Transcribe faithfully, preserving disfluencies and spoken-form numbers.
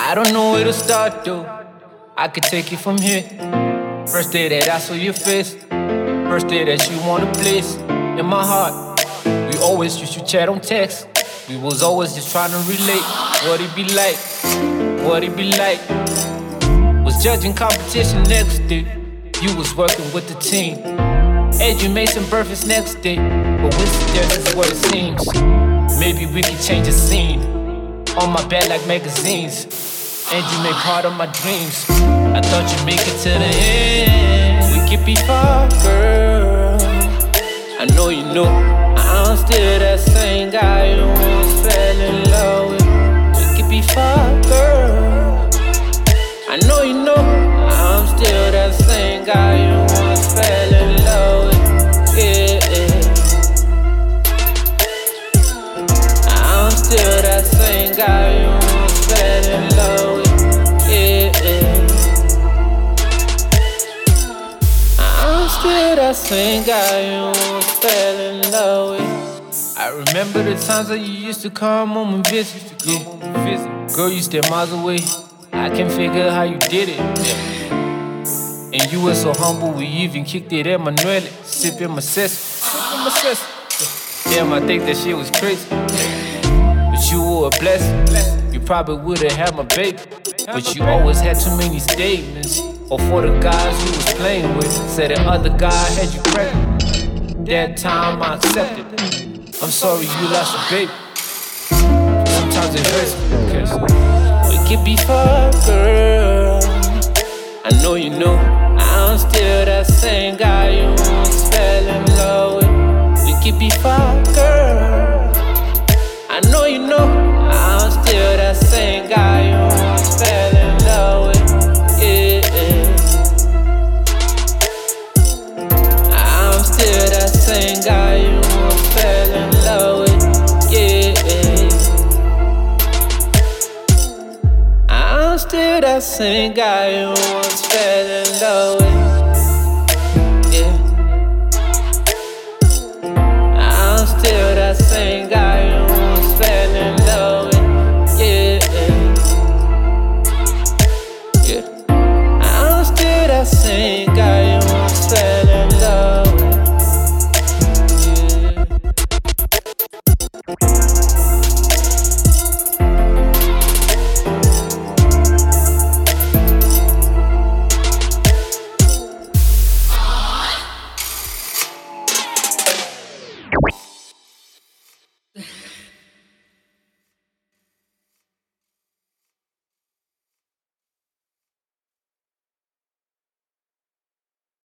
I don't know where to start though. I could take it from here. First day that I saw your face, first day that you want a place in my heart. We always used to chat on text. We was always just trying to relate. What it be like, what it be like. Was judging competition next day. You was working with the team. Adrian made some breakfast next day, but coincidence is what it seems. Maybe we could change the scene. On my bed like magazines, and you made part of my dreams. I thought you'd make it to the end. We could be far, girl. I know you know I'm still that same guy you once fell in love with. We could be far, girl. I know you know I'm still that same guy you once fell in love with. Yeah, I'm still that same guy you once fell in love with. Still that same guy you once fell in love with. I remember the times that you used to come home and visit. Yeah. Girl, you stay miles away. I can't figure how you did it. Yeah. And you were so humble, we even kicked it at Manuel. Sipping my sis. Damn, I think that shit was crazy. But you were a blessing. You probably would've had my baby, but you always had too many statements. Or for the guys you was playing with, said the other guy had you pregnant. That time I accepted. I'm sorry you lost your baby. Sometimes it hurts me, cause we could be far, girl. I know you know I'm still that same guy you once fell in love with. We could be far, girl. I know you know I'm still that same guy you once fell in love with. Still that same guy you once fell in love with, yeah. I'm still that same guy you once fell in love with, yeah. I'm still that same guy you once fell in love with, yeah. Yeah. I'm still that same guy you once fell in love with. You